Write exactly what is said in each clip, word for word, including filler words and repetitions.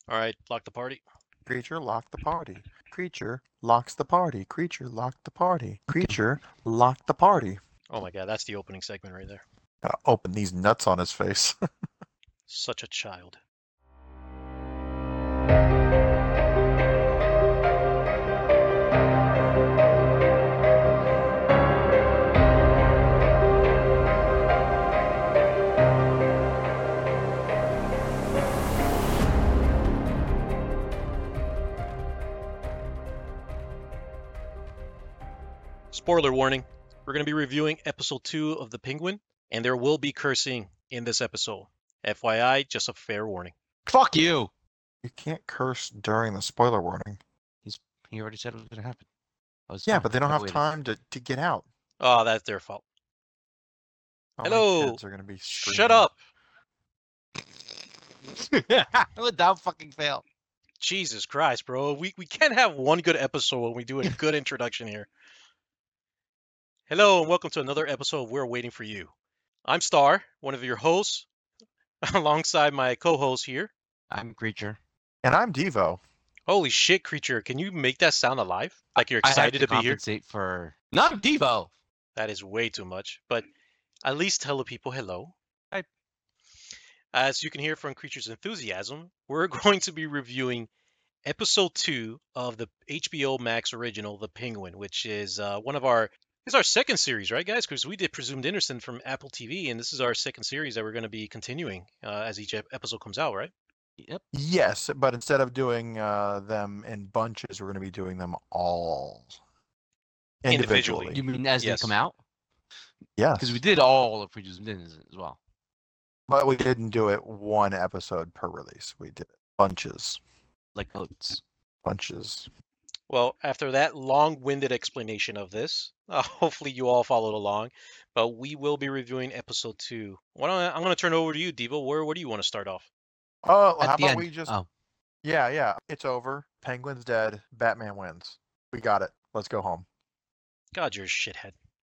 All right, lock the party. Creature lock the party. Creature locks the party. Creature lock the party. Creature lock the party. Oh my god, that's the opening segment right there. Gotta open these nuts on his face. Such a child. Spoiler warning. We're going to be reviewing episode two of The Penguin, and there will be cursing in this episode. F Y I, just a fair warning. Fuck you. You can't curse during the spoiler warning. He's he already said it was gonna happen. I was Yeah, fine. but they don't I have waited. time to, to get out. Oh, that's their fault. How Hello. many kids are gonna be Shut screaming? up. Without fucking fail. Jesus Christ, bro. We, we can't have one good episode when we do a good introduction here. Hello, and welcome to another episode of We're Waiting for You. I'm Star, one of your hosts, alongside my co-host here. I'm Creature. And I'm Devo. Holy shit, Creature. Can you make that sound alive? Like you're I have excited to to be here? compensate for not Devo. That is way too much, but at least tell the people hello. Hi. As you can hear from Creature's enthusiasm, we're going to be reviewing episode two of the H B O Max original, The Penguin, which is uh, one of our it's our second series, right, guys? Because we did Presumed Innocent from Apple T V, and this is our second series that we're going to be continuing uh, as each ep- episode comes out, right? Yep. Yes, but instead of doing uh, them in bunches, we're gonna be doing them all Individually. individually. You mean as Yes. they come out? Yes, Because we did all of Creatures of Innocent as well. but we didn't do it one episode per release. We did it bunches, Like oats. bunches. Well, after that long-winded explanation of this, uh, hopefully you all followed along. But we will be reviewing episode two. Why don't I, I'm going to turn it over to you, Devo. Where where do you want to start off? Oh, At how the about end. we just? Oh. Yeah, yeah. It's over. Penguin's dead. Batman wins. We got it. Let's go home. God, you're a shithead.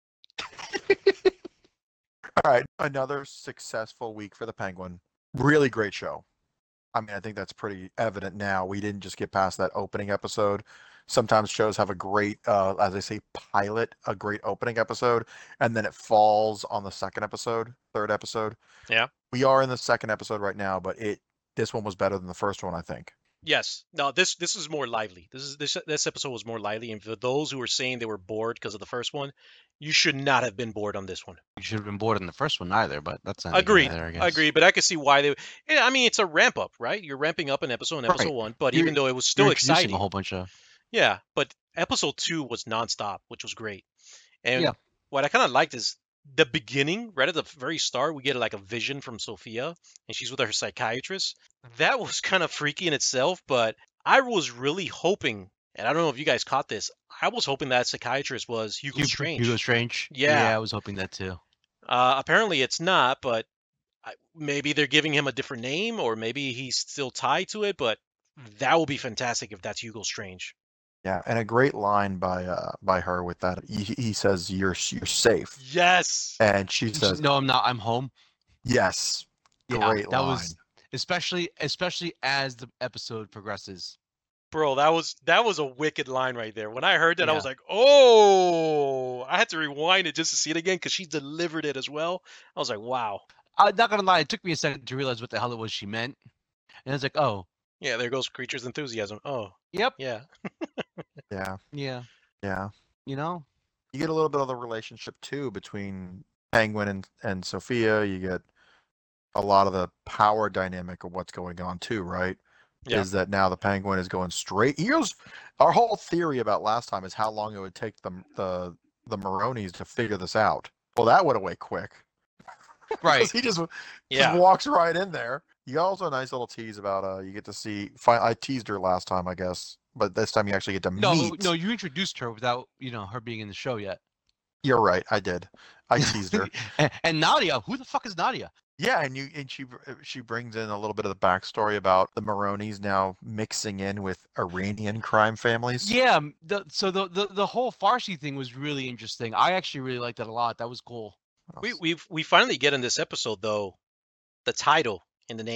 All right, another successful week for the Penguin. Really great show. I mean, I think that's pretty evident now. We didn't just get past that opening episode. Sometimes shows have a great, uh, as I say, pilot, a great opening episode, and then it falls on the second episode, third episode. Yeah. We are in the second episode right now, but it this one was better than the first one, I think. Yes. No, this this is more lively. This is this this episode was more lively, and for those who were saying they were bored because of the first one, you should not have been bored on this one. You should have been bored in the first one either, but that's not Agreed. There, I, guess. I agree, but I could see why they. Yeah, I mean, it's a ramp up, right? You're ramping up an episode in episode Right. one, but You're- even though it was still You're introducing exciting, a whole bunch of. yeah. But episode two was nonstop, which was great. And Yeah. what I kind of liked is the beginning, right at the very start, we get like a vision from Sophia, and she's with her psychiatrist. That was kind of freaky in itself, but I was really hoping, and I don't know if you guys caught this, I was hoping that psychiatrist was Hugo Hugo Strange. Hugo Strange. Yeah. Yeah, I was hoping that too. Uh, apparently it's not, but I, maybe they're giving him a different name, or maybe he's still tied to it. But that would be fantastic if that's Hugo Strange. Yeah, and a great line by uh by her with that. He, he says, "You're you're safe," Yes. and she says, No, I'm not. I'm home. "Yes." Yeah, Great that line. was especially especially as the episode progresses. Bro, that was that was a wicked line right there. When I heard that, I Yeah. was like, "Oh!" I had to rewind it just to see it again because she delivered it as well. I was like, "Wow." I'm not gonna lie, it took me a second to realize what the hell it was she meant, and I was like, oh, Yeah, there goes Creature's enthusiasm. Oh, yep, yeah. Yeah, yeah, yeah. you know, You get a little bit of the relationship too between Penguin and, and Sophia. You get a lot of the power dynamic of what's going on too, right? Yeah. Is that now the Penguin is going straight? He goes. Our whole theory about last time is how long it would take the the the Maronis to figure this out. Well, that went away quick. 'Cause right? he just Yeah. just walks right in there. You got also a nice little tease about uh you get to see. Fi- I teased her last time, I guess, but this time you actually get to No, meet. no, you introduced her without you know her being in the show yet. You're right. I did. I teased her. and, and Nadia, who the fuck is Nadia? Yeah, and you and she br- she brings in a little bit of the backstory about the Maronis now mixing in with Iranian crime families. Yeah, m- the, so the, the the whole Farsi thing was really interesting. I actually really liked that a lot. That was cool. We we we finally get in this episode though, the title and the name,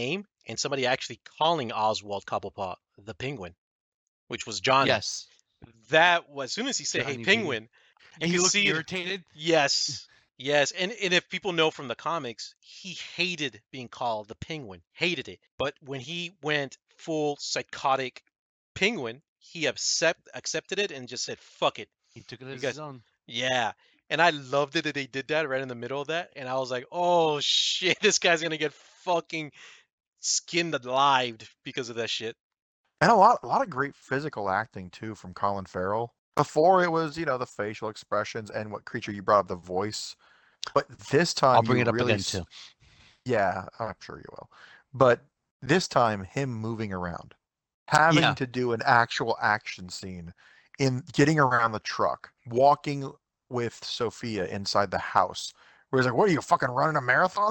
and somebody actually calling Oswald Cobblepot the Penguin, which was Johnny. Yes. That was, as soon as he said, "Hey, Johnny B. Penguin," you And he could looked see it. irritated. Yes, yes, and and if people know from the comics, he hated being called the Penguin, hated it. But when he went full psychotic Penguin, he accept accepted it and just said, "Fuck it, He took it you as guys." his own. Yeah, and I loved it that they did that right in the middle of that, and I was like, "Oh shit, this guy's gonna get fucking skinned alive because of that shit." And a lot, a lot of great physical acting too from Colin Farrell. Before it was, you know, the facial expressions and what creature you brought up, the voice. But this time I'll bring you it up really, again s- too. yeah, I'm sure you will. But this time, him moving around, having Yeah. to do an actual action scene in getting around the truck, walking with Sophia inside the house, where he's like, "What are you fucking running a marathon?"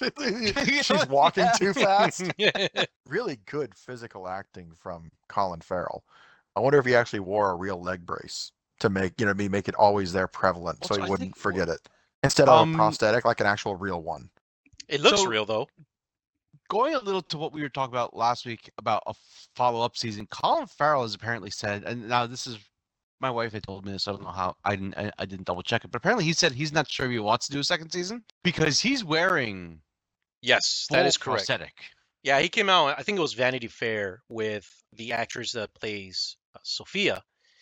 She's walking Yeah. too fast. Really good physical acting from Colin Farrell. I wonder if he actually wore a real leg brace to make, you know, me make it always there prevalent Well, so so he I wouldn't think- forget it. Instead of a Um, prosthetic, like an actual real one. It looks So- real though. Going a little to what we were talking about last week about a follow-up season, Colin Farrell has apparently said, and now this is my wife had told me this. I don't know how I didn't I, I didn't double check it, but apparently he said he's not sure if he wants to do a second season because he's wearing Yes, full that is correct. prosthetic. Yeah, he came out. I think it was Vanity Fair with the actress that plays uh, Sophia,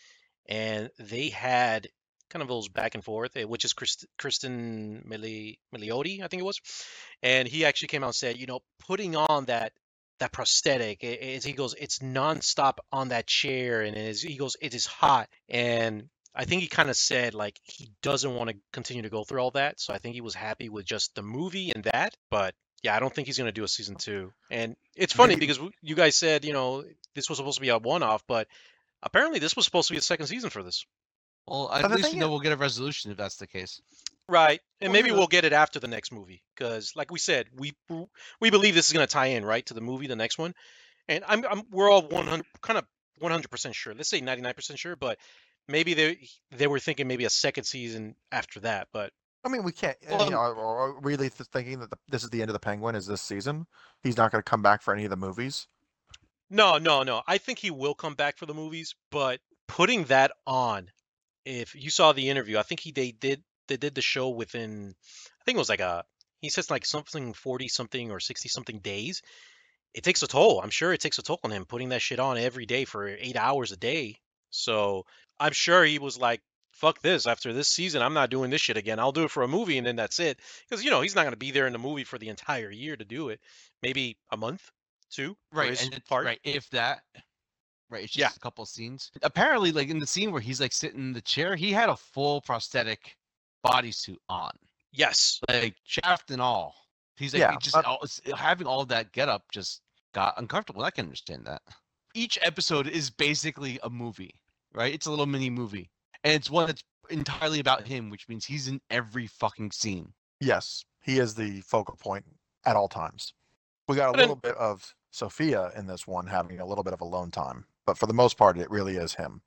and they had kind of those back and forth, eh, which is Christ, Kristen Mili, Milioti, I think it was, and he actually came out and said, you know, putting on that that prosthetic, it, it- he goes, it's nonstop on that chair, and it is, he goes, it is hot, and I think he kind of said like he doesn't want to continue to go through all that, so I think he was happy with just the movie and that, but yeah, I don't think he's going to do a season two. And it's funny Maybe- because w- you guys said, you know, this was supposed to be a one-off, but apparently this was supposed to be a second season for this. Well, at But the least thing we know is- we'll get a resolution if that's the case. Right. And Well, maybe here's the- we'll get it after the next movie because like we said, we we believe this is going to tie in, right, to the movie, the next one. And I'm, I'm we're all one hundred kind of one hundred percent sure. Let's say ninety-nine percent sure, but maybe they they were thinking maybe a second season after that, but I mean, we can't. Well, you know, are, are we really th- thinking that the, this is the end of the Penguin? Is this season? He's not going to come back for any of the movies. no, no, no. I think he will come back for the movies, but putting that on, if you saw the interview, I think he they did they did the show within, I think it was like a, he says like something forty something or sixty something days. It takes a toll. I'm sure it takes a toll on him putting that shit on every day for eight hours a day. So I'm sure he was like, fuck this. After this season, I'm not doing this shit again. I'll do it for a movie and then that's it. Because, you know, he's not going to be there in the movie for the entire year to do it. Maybe a month, two. for Right, his and it's, part. right, if that. Right, it's just Yeah. a couple scenes. Apparently, like in the scene where he's like sitting in the chair, he had a full prosthetic bodysuit on, Yes. like shaft and all. He's like Yeah, he just but- all, s- having all that get up just got uncomfortable. I can understand that. Each episode is basically a movie, right? It's a little mini movie, and it's one that's entirely about him, which means he's in every fucking scene. Yes, he is the focal point at all times. We got a But then- little bit of Sophia in this one having a little bit of alone time, but for the most part, it really is him.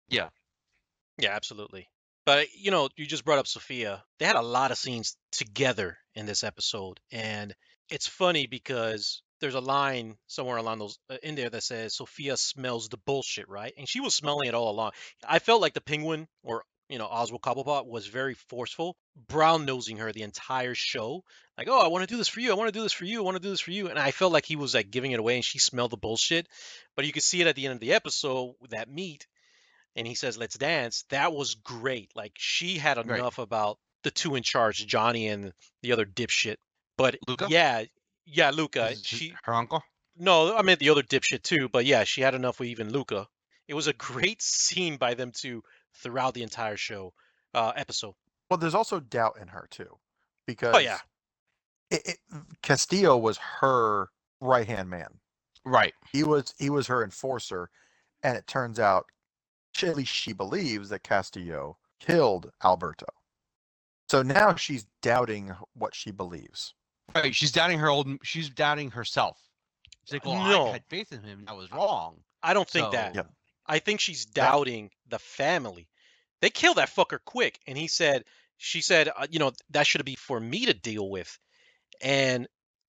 Yeah, absolutely. But you know, you just brought up Sophia. They had a lot of scenes together in this episode, and it's funny because there's a line somewhere along those uh, in there that says Sophia smells the bullshit, right? And she was smelling it all along. I felt like the Penguin or you know Oswald Cobblepot was very forceful, brown nosing her the entire show. Like, oh, I want to do this for you. I want to do this for you. I want to do this for you. And I felt like he was like giving it away, and she smelled the bullshit. But you could see it at the end of the episode with that meet and he says, "Let's dance." That was great. Like she had Right. enough about the two in charge, Johnny and the other dipshit. But Luca? yeah, yeah, Luca. Is it She her uncle. no, I meant the other dipshit too. But yeah, she had enough with even Luca. It was a great scene by them two throughout the entire show uh, episode. Well, there's also doubt in her too, because Oh yeah, it, it, Castillo was her right hand man. Right. He was he was her enforcer, and it turns out, she, at least she believes that Castillo killed Alberto. So now she's doubting what she believes. Right. She's doubting her old. She's doubting herself. She's like, well, No. I had faith in him. I was wrong. I don't think that. So- Yeah. I think she's doubting the family. They killed that fucker quick, and he said, she said, uh, you know, that should be for me to deal with. And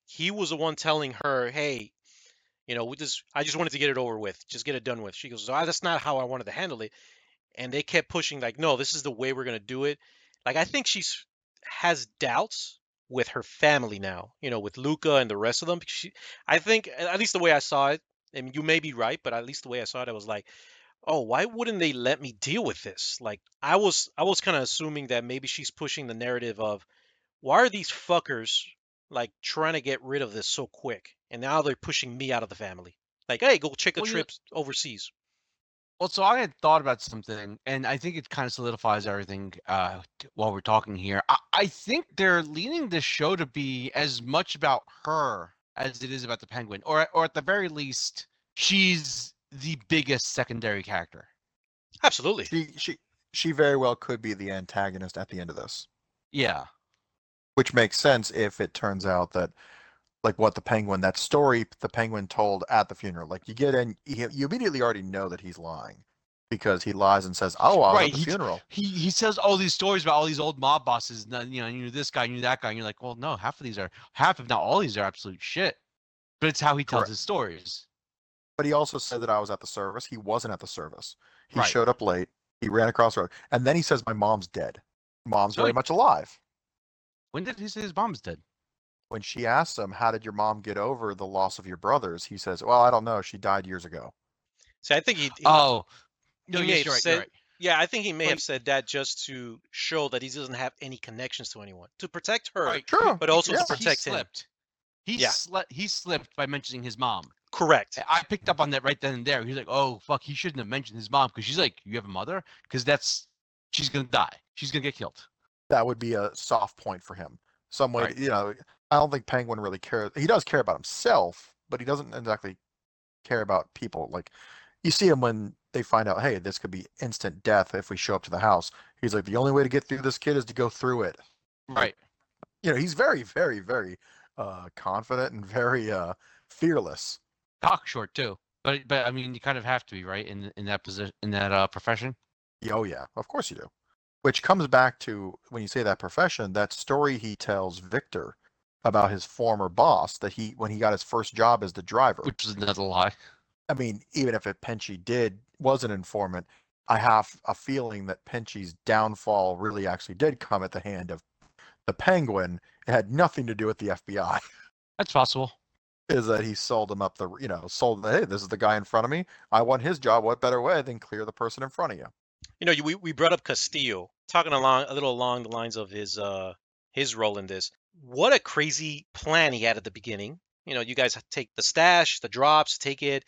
he was the one telling her, "Hey, you know, we just I just wanted to get it over with, just get it done with." She goes, "Ah, that's not how I wanted to handle it." And they kept pushing, like, "No, this is the way we're gonna do it." Like, I think she's has doubts with her family now, you know, with Luca and the rest of them. She, I think, at least the way I saw it, and you may be right, but at least the way I saw it, I was like, oh, why wouldn't they let me deal with this? Like, I was, I was kind of assuming that maybe she's pushing the narrative of why are these fuckers like trying to get rid of this so quick, and now they're pushing me out of the family. Like, hey, go check a Well, you trip overseas. well, so I had thought about something, and I think it kind of solidifies everything uh, t- while we're talking here. I, I think they're leaning this show to be as much about her as it is about the Penguin, or or at the very least, she's the biggest secondary character. Absolutely. She she she very well could be the antagonist at the end of this, Yeah, which makes sense if it turns out that like what the Penguin, that story the Penguin told at the funeral, like you get in, you, you immediately already know that he's lying because he lies and says, "Oh, I was right. at the He, funeral." he he says all these stories about all these old mob bosses. And, you know, you knew this guy, you knew that guy, and you're like, well, no, half of these are half, if not all, these are absolute shit. But it's how he tells Correct. his stories. But he also said that I was at the service. He wasn't at the service. He Right. showed up late. He ran across the road, and then he says, "My mom's dead." Mom's No, very he- much alive. When did he say his mom's dead? When she asks him, "How did your mom get over the loss of your brothers?" he says, "Well, I don't know. She died years ago." So I think he, he, Oh, no, he may yes, have you're right. said, You're right. yeah, I think he may Well, have said that just to show that he doesn't have any connections to anyone, to protect her, right. True. but also Yeah. to He protect him. slipped. He Yeah. slept. He slipped by mentioning his mom. Correct. I picked up on that right then and there. He's like, "Oh fuck, he shouldn't have mentioned his mom," because she's like, "You have a mother?" Because that's she's gonna die. She's gonna get killed. That would be a soft point for him. Some way, Right. to, you know, I don't think Penguin really cares. He does care about himself, but he doesn't exactly care about people. Like you see him when they find out, hey, this could be instant death if we show up to the house. He's like, the only way to get through this kid is to go through it. Right. You know, he's very, very, very uh, confident and very uh, fearless. Cockshort too. But but I mean, you kind of have to be, right, in in that position, in that uh, profession. Oh yeah, of course you do. Which comes back to when you say that profession, that story he tells Victor about his former boss that he when he got his first job as the driver. Which is another lie. I mean, even if it Penchy did was an informant, I have a feeling that Penchy's downfall really actually did come at the hand of the Penguin. It had nothing to do with the F B I. That's possible. Is that he sold him up the, you know, sold, hey, this is the guy in front of me. I want his job. What better way than clear the person in front of you? You know, you- we, we brought up Castillo, talking along a little along the lines of his uh his role in this. What a crazy plan he had at the beginning. You know, you guys take the stash, the drops, take it,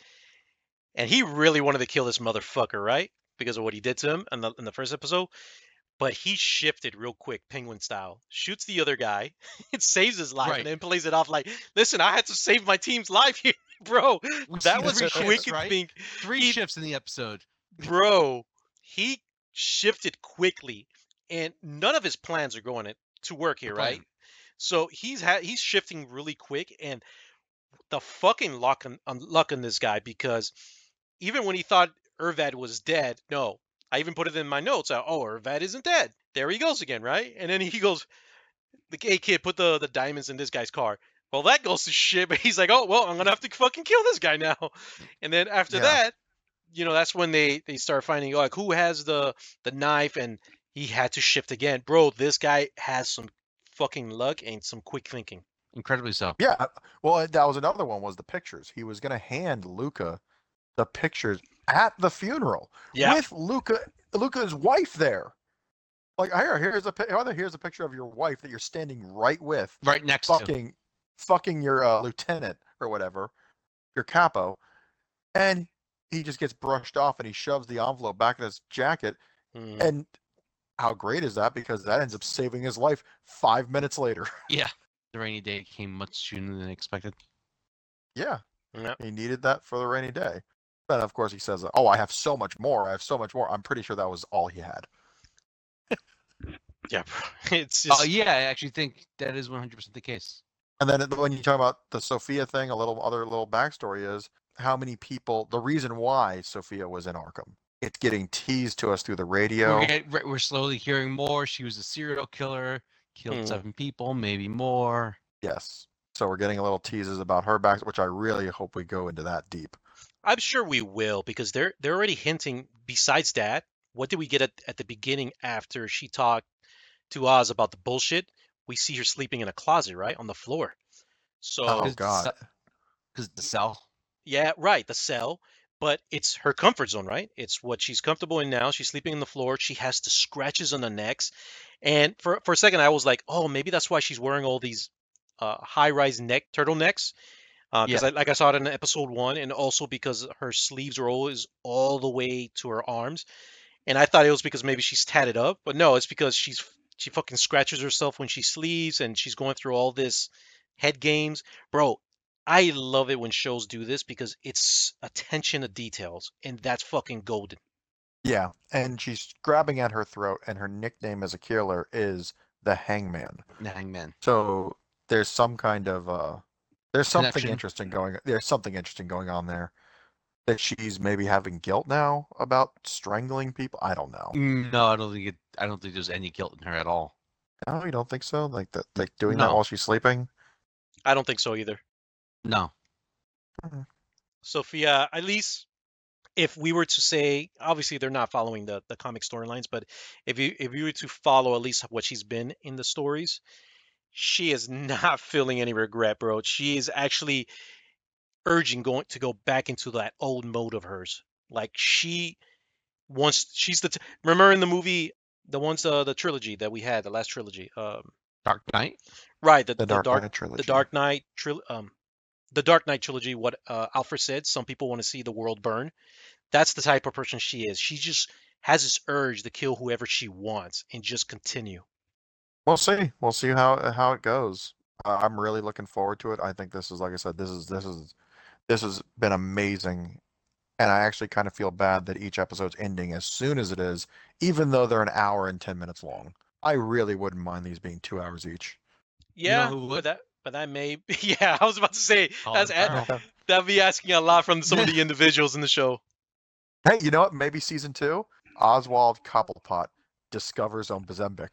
and he really wanted to kill this motherfucker, right? Because of what he did to him in the in the first episode. But he shifted real quick, penguin style. Shoots the other guy, it saves his life, Right. and then plays it off like, "Listen, I had to save my team's life here, bro." We That see was three quick shifts, right? think, Three he- shifts in the episode. bro. He shifted quickly, and none of his plans are going to work here, Plan. right? So he's ha- he's shifting really quick, and the fucking luck on, on luck on this guy, because even when he thought Ervad was dead, no, I even put it in my notes. uh, Oh, Ervad isn't dead. There he goes again, right? And then he goes, "The hey kid, put the the diamonds in this guy's car." Well, that goes to shit. But he's like, "Oh well, I'm gonna have to fucking kill this guy now." And then after Yeah. that, you know, that's when they they start finding like who has the the knife, and he had to shift again, bro. This guy has some fucking luck and some quick thinking. Incredibly so. Yeah. Well, that was another one was the pictures. He was going to hand Luca the pictures at the funeral Yeah. with Luca, Luca's wife there. Like here, here's a pi- Heather, here's a picture of your wife that you're standing right with, Right next to. fucking, fucking your uh, lieutenant or whatever, your capo, and he just gets brushed off and he shoves the envelope back in his jacket. Mhm. And how great is that? Because that ends up saving his life five minutes later. Yeah. The rainy day came much sooner than expected. Yeah, Yeah. he needed that for the rainy day. Then of course he says, "Oh, I have so much more. I have so much more." I'm pretty sure that was all he had. Yeah, bro. It's Oh just yeah, I actually think that is one hundred percent the case. And then when you talk about the Sophia thing, a little other little backstory is how many people. The reason why Sophia was in Arkham. It's getting teased to us through the radio. We're, get, we're we're slowly hearing more. She was a serial killer, killed Hmm. seven people, maybe more. Yes. So we're getting a little teases about her back, which I really hope we go into that deep. I'm sure we will because they're they're already hinting. Besides that, what did we get at, at the beginning after she talked to Oz about the bullshit? We see her sleeping in a closet, right, on the floor. So Oh Because God. Because the cell. yeah, right, the cell, but it's her comfort zone, right? It's what she's comfortable in now. She's sleeping on the floor. She has the scratches on the necks, and for for a second, I was like, oh, maybe that's why she's wearing all these uh, high-rise neck turtlenecks. Because Yeah. I, like I saw it in episode one, and also because her sleeves are always all the way to her arms, and I thought it was because maybe she's tatted up, but no, it's because she's she fucking scratches herself when she sleeps, and she's going through all this head games, bro. I love it when shows do this because it's attention to details, and that's fucking golden. Yeah, and she's grabbing at her throat, and her nickname as a killer is the Hangman. The Hangman. So there's some kind of uh, there's something Connection. interesting going. There's something interesting going on there. That she's maybe having guilt now about strangling people. I don't know. No, I don't think it. I don't think there's any guilt in her at all. No, you don't think so? Like that, like doing that No. while she's sleeping. I don't think so either. No. Sophia, at least if we were to say, obviously they're not following the, the comic storylines, but if you if you were to follow at least what she's been in the stories, she is not feeling any regret, bro. She is actually urging going to go back into that old mode of hers. Like she wants, she's the t- remember in the movie the ones uh the trilogy that we had, the last trilogy, um, Dark Knight. right, the The the Dark dark Knight trilogy. the Dark Knight tril- um the Dark Knight trilogy. What uh, Alfred said, some people want to see the world burn. That's the type of person she is. She just has this urge to kill whoever she wants and just continue. We'll see. We'll see how how it goes. Uh, I'm really looking forward to it. I think this is, like I said, this is this is this has been amazing, and I actually kind of feel bad that each episode's ending as soon as it is, even though they're an hour and ten minutes long. I really wouldn't mind these being two hours each. Yeah, who would? but that but that may yeah, I was about to say Colin that's a- Farrell. that'd be asking a lot from some of the individuals in the show. Hey, you know what? Maybe season two, Oswald Cobblepot discovers Ombazembic.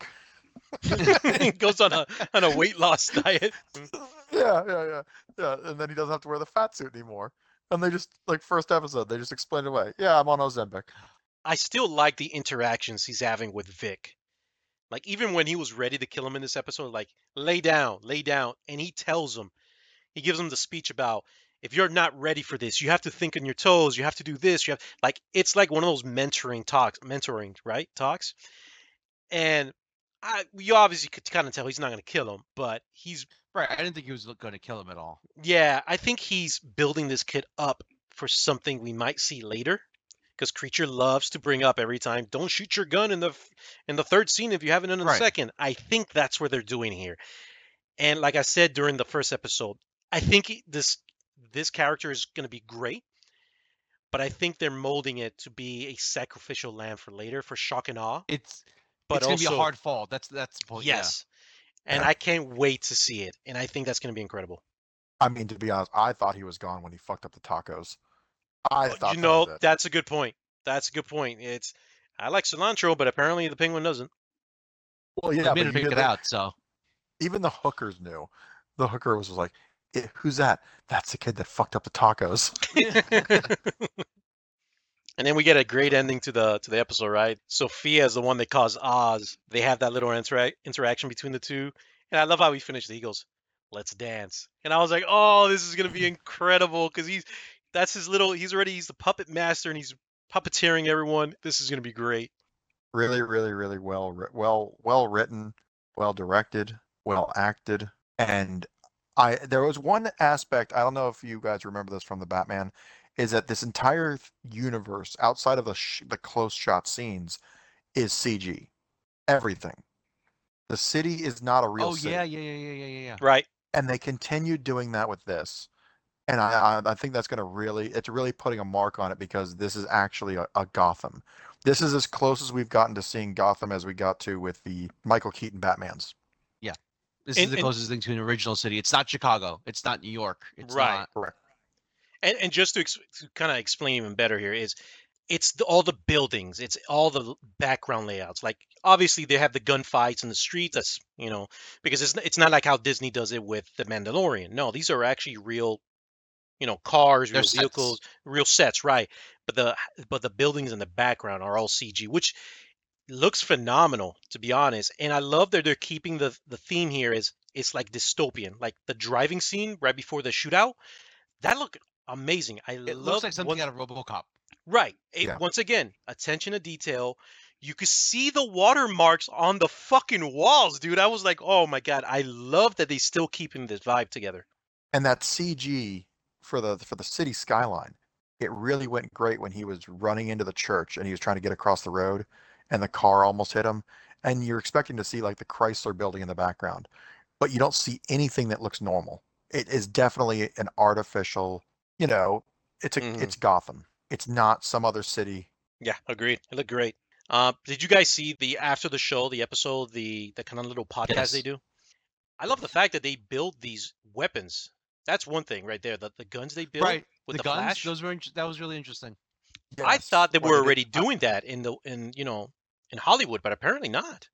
Goes on a on a weight loss diet. yeah, yeah, yeah, yeah. And then he doesn't have to wear the fat suit anymore. And they just, like, first episode, they just explain it away. Yeah, I'm on Ozempic. I still like the interactions he's having with Vic. Like even when he was ready to kill him in this episode, like lay down, lay down, and he tells him, he gives him the speech about if you're not ready for this, you have to think on your toes, you have to do this, you have like it's like one of those mentoring talks, mentoring right talks, and I you obviously could kind of tell he's not going to kill him, but he's Right. I didn't think he was going to kill him at all. yeah, I think he's building this kid up for something we might see later. Because Creature loves to bring up every time, don't shoot your gun in the f- in the third scene if you haven't in the Right. second. I think that's what they're doing here. And like I said during the first episode, I think he- this this character is going to be great, but I think they're molding it to be a sacrificial lamb for later for shock and awe. It's But it's going to also, be a hard fall. That's that's the point. yes, and Yeah. I can't wait to see it. And I think that's going to be incredible. I mean, to be honest, I thought he was gone when he fucked up the tacos. I Uh, thought you that know, was it. that's a good point. That's a good point. It's I like cilantro, but apparently the penguin doesn't. Well, Yeah, yeah, they made but him you pick did it the- out. So even the hookers knew. The hooker was like, "Eh, who's that? That's the kid that fucked up the tacos." And then we get a great ending to the to the episode, right? Sophia is the one that caused Oz. They have that little interac- interaction between the two, and I love how he finished it. He goes, "Let's dance," and I was like, "Oh, this is gonna be incredible," because he's that's his little. He's already he's the puppet master, and he's puppeteering everyone. This is gonna be great. Really, really, really well, wri- well, well written, well directed, well acted, and I there was one aspect, I don't know if you guys remember this from the Batman, is that this entire th- universe outside of the sh- the close shot scenes is C G. Everything. The city is not a real oh city. yeah, yeah, yeah, yeah, yeah, yeah, yeah. Right? And they continue doing that with this. And I, I, I think that's going to really, it's really putting a mark on it because this is actually a, a Gotham. This is as close as we've gotten to seeing Gotham as we got to with the Michael Keaton Batmans. This And- is the and- closest thing to an original city. It's not Chicago. It's not New York. It's Right. not. Correct. And and just to, ex- to kind of explain even better here is it's the, all the buildings, it's all the background layouts. Like obviously they have the gunfights in the streets. That's you know because it's it's not like how Disney does it with the Mandalorian. No, these are actually real, you know, cars, They're real vehicles, sets. real sets, right? But the but the buildings in the background are all C G, which looks phenomenal to be honest. And I love that they're keeping the the theme here is it's like dystopian, like the driving scene right before the shootout. That looked amazing. I It looks love like something one out of RoboCop. right. It, Yeah. once again, attention to detail. You could see the watermarks on the fucking walls, dude. I was like, oh my god, I love that they still keeping this vibe together. And that C G for the for the city skyline, it really went great when he was running into the church and he was trying to get across the road, and the car almost hit him. And you're expecting to see like the Chrysler building in the background, but you don't see anything that looks normal. It is definitely an artificial, you know, it's a Hmm. it's Gotham. It's not some other city. Yeah, agreed. It looked great. Uh, did you guys see the after the show, the episode, the the kind of little podcast they Yes. do? I love the fact that they build these weapons. That's one thing right there. The the guns they build Right. with The the guns, flash. those were int- that was really interesting. I Yes, thought they when were they did. already Uh, doing that in the in you know in Hollywood, but apparently not.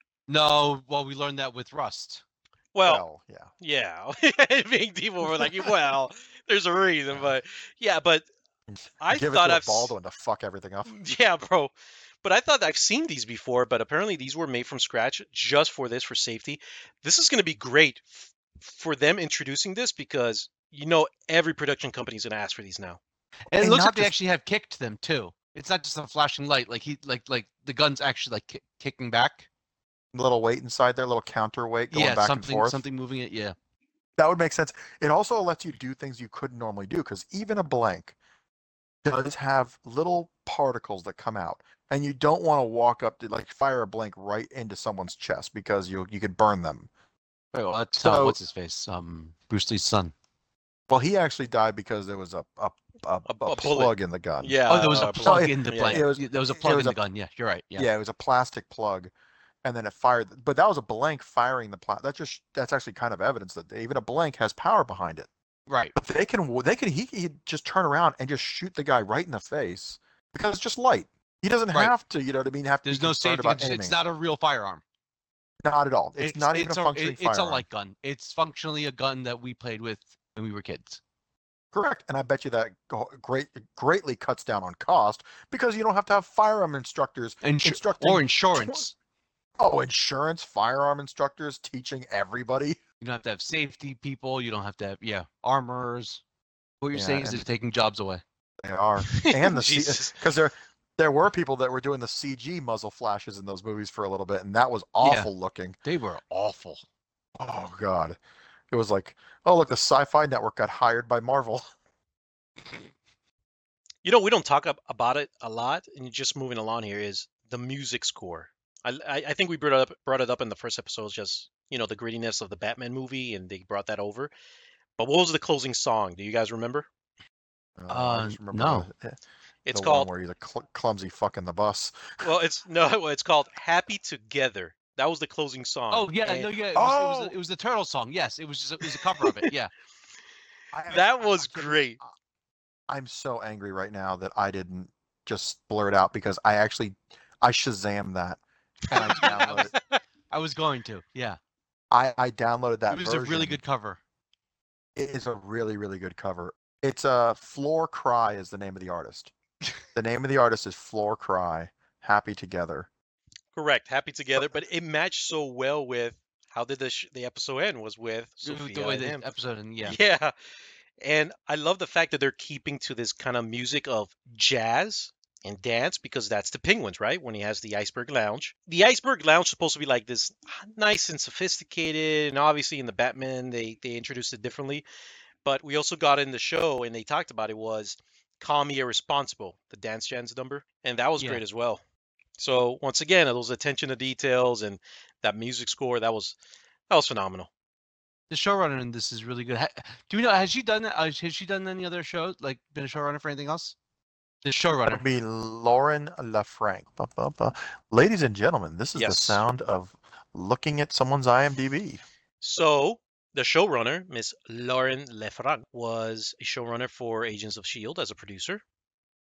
No, well, we learned that with Rust. Well, well, yeah. yeah, being people were like, well, there's a reason, Yeah. but yeah, but I Give it thought to a I've s- Baldwin to fuck everything up. yeah, bro. But I thought I've seen these before, but apparently these were made from scratch just for this for safety. This is going to be great f- for them introducing this because you know every production company is going to ask for these now. And it And looks not like they just actually have kicked them too. It's not just a flashing light. Like he, like, like the gun's actually like ki- kicking back. little weight inside there, little counterweight going Yeah, back and something, forth. something moving it. Yeah. That would make sense. It also lets you do things you couldn't normally do because even a blank does have little particles that come out, and you don't want to walk up to like fire a blank right into someone's chest because you you could burn them. Wait, well, that's uh, So, what's his face? Um, Bruce Lee's son. well, he actually died because there was a a, a, A, a a bullet. plug in the gun. Yeah. Oh, there was a uh, plug it- in the yeah, blank. yeah. It was There was a it plug was in a the gun. Yeah, you're right. Yeah. yeah, it was a plastic plug, and then it fired. But that was a blank firing the pla. That just that's actually kind of evidence that even a blank has power behind it. Right. But they can they can he can just turn around and just shoot the guy right in the face because it's just light. He doesn't Right. have to, you know what I mean, have to There's be no concerned safety. about It's, aiming. it's not a real firearm. Not at all. It's, not even a functioning it- It's a firearm. light gun. It's functionally a gun that we played with when we were kids. Correct. And I bet you that go- great greatly cuts down on cost because you don't have to have firearm instructors Insu- instructing or insurance. oh, insurance, firearm instructors teaching everybody. You don't have to have safety people. You don't have to have yeah armorers. What you're Yeah, saying is and- they're taking jobs away. They are. And the Jesus. because there there were people that were doing the C G muzzle flashes in those movies for a little bit, and that was awful looking. They were awful. Oh god. It was like, oh look, the Sci-Fi Network got hired by Marvel. You know, we don't talk ab- about it a lot, and just moving along here is the music score. I, I, I think we brought it up brought it up in the first episode, just you know the grittiness of the Batman movie, and they brought that over. But what was the closing song? Do you guys remember? Uh, Uh, I just remember no. the, the It's one called where he's a cl- clumsy fuck in the bus. well, it's no, well, it's called "Happy Together." That was the closing song. Oh yeah, and no, yeah. It was, it, was Oh! a, it was the turtle song. Yes, it was just it was a cover of it. Yeah. I, that I- was I can't- great. I'm so angry right now that I didn't just blurt out because I actually I Shazam that and I I downloaded was, I was going to. Yeah. I, I downloaded that It was version. a really good cover. It is a really really good cover. It's a uh, Floor Cry is the name of the artist. The name of the artist is Floor Cry. Happy Together. Correct, "Happy Together," but it matched so well with how did the sh- the episode end? Was with The- Sophia the way and the him. episode and yeah. Yeah. And I love the fact that they're keeping to this kind of music of jazz and dance because that's the Penguins, right? When he has the Iceberg Lounge. The Iceberg Lounge is supposed to be like this nice and sophisticated, and obviously in the Batman they they introduced it differently. But we also got in the show and they talked about it was Call Me Irresponsible, the Dance Jams number, and that was Yeah. great as well. So once again, those attention to details and that music score, that was that was phenomenal. The showrunner in this is really good. Ha- Do we know? Has she done? Uh, has she done any other shows? Like been a showrunner for anything else? The That showrunner. would be Lauren LaFranc. Ba, ba, ba. Ladies and gentlemen, this is the Yes. sound of looking at someone's I M D B. So the showrunner, Miss Lauren Lefranc, was a showrunner for Agents of S H I E L D as a producer.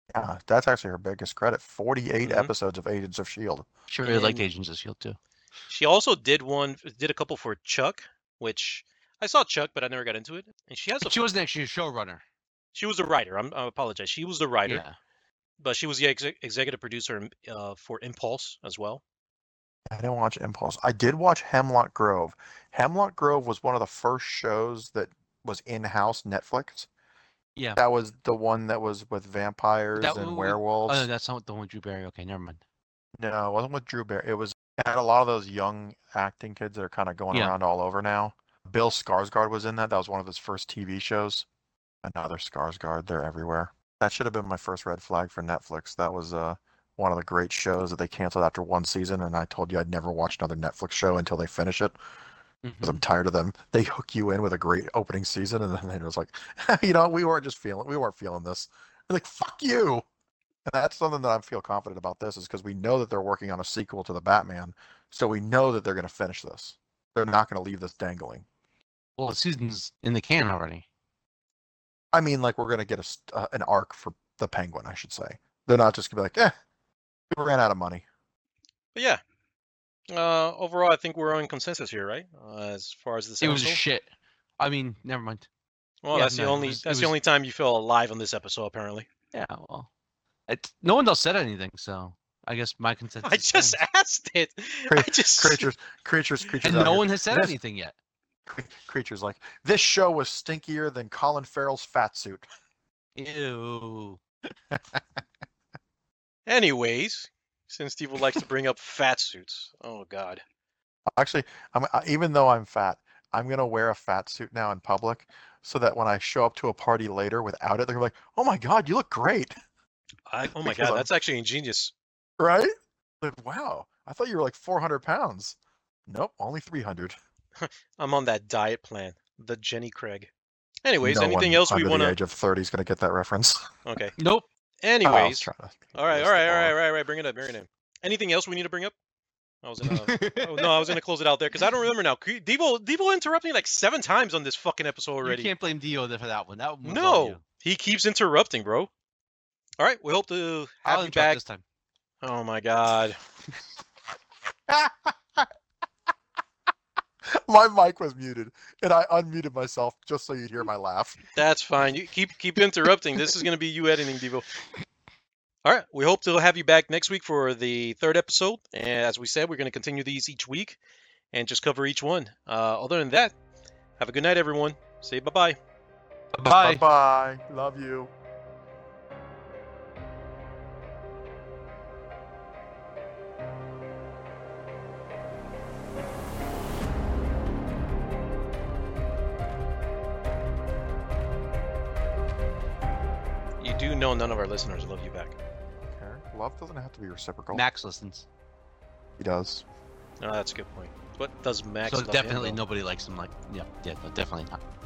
Yeah, that's actually her biggest credit. forty-eight Mhm. episodes of Agents of S H I E L D. She really liked And Agents of Shield too. she also did one, did a couple for Chuck, which I saw Chuck, but I never got into it. And she has a, But she wasn't actually a showrunner. she was the writer. I'm, I apologize. She was the writer, Yeah. but she was the ex- executive producer uh, for Impulse as well. I didn't watch Impulse. I did watch Hemlock Grove. Hemlock Grove was one of the first shows that was in-house Netflix. Yeah. That was the one that was with vampires That and w- werewolves. Oh, no, that's not the one with Drew Barry. Okay, never mind. No, it wasn't with Drew Barry. It was it had a lot of those young acting kids that are kind of going Yeah. around all over now. Bill Skarsgård was in that. That was one of his first T V shows. Another Skarsgård. They're everywhere. That should have been my first red flag for Netflix. That was uh, one of the great shows that they canceled after one season, and I told you I'd never watch another Netflix show until they finish it because I'm Mhm. tired of them. They hook you in with a great opening season, and then they're just like, you know, we weren't just feeling, we weren't feeling this. They're like, fuck you. And that's something that I feel confident about this is because we know that they're working on a sequel to the Batman, so we know that they're going to finish this. They're not going to leave this dangling. Well, the season's in the can already. I mean, like we're going to get a, st- uh, an arc for the Penguin, I should say. They're not just going to be like, eh, we ran out of money. But yeah, uh, overall, I think we're on consensus here, right? Uh, as far as this It was episode. shit. I mean, never mind. Well, Yeah, that's the no, it only was- it that's the was- only time you feel alive on this episode, apparently. Yeah, well, it's, no one else said anything, so I guess my consensus. I just stands. asked it. Cre- I just creatures, creatures, creatures. and out no here. one has said This- anything yet. cre- Creatures like this show was stinkier than Colin Farrell's fat suit. Ew. Anyways, since Steve would likes to bring up fat suits. Oh God. Actually, I'm I- even though I'm fat, I'm gonna wear a fat suit now in public, so that when I show up to a party later without it, they're like, "Oh my God, you look great!" I, oh my Because God, I'm- that's actually ingenious. Right? Like, wow, I thought you were like four hundred pounds. Nope, only three hundred. I'm on that diet plan, the Jenny Craig. Anyways, no anything one else we under want the to? age of thirty is gonna get that reference. Okay. Nope. Oh, I was Anyways, trying to all right, list all right, them all right, all right, all right. Bring it up, bring it in. Anything else we need to bring up? I was gonna. oh, no, I was gonna close it out there because I don't remember now. Cre- Devo, Devo interrupted me like seven times on this fucking episode You already. can't blame Dio for that one. That one was on No, you. he keeps interrupting, bro. All right, we hope to have I'll you interrupt back. this time. Oh my God. My mic was muted, and I unmuted myself just so you'd hear my laugh. That's fine. You keep keep interrupting. This is gonna be you editing, Devo. All right. We hope to have you back next week for the third episode. And as we said, we're gonna continue these each week and just cover each one. Uh, other than that, have a good night, everyone. Say bye bye. Bye. Bye bye. Love you. You do know none of our listeners love you back. Care. Love doesn't have to be reciprocal. Max listens. He does. No, that's a good point. What does Max? So love him, definitely though? nobody likes him. Like, yeah, yeah, no, definitely not.